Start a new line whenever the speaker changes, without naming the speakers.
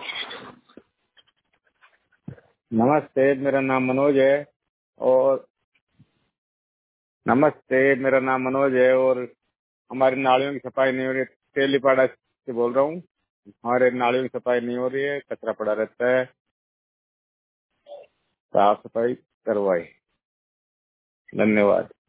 नमस्ते, मेरा नाम मनोज है। और हमारी नालियों की सफाई नहीं हो रही है। तेलीपाड़ा से बोल रहा हूँ। हमारे नालियों की सफाई नहीं हो रही है, कचरा पड़ा रहता है। साफ सफाई करवाई। धन्यवाद।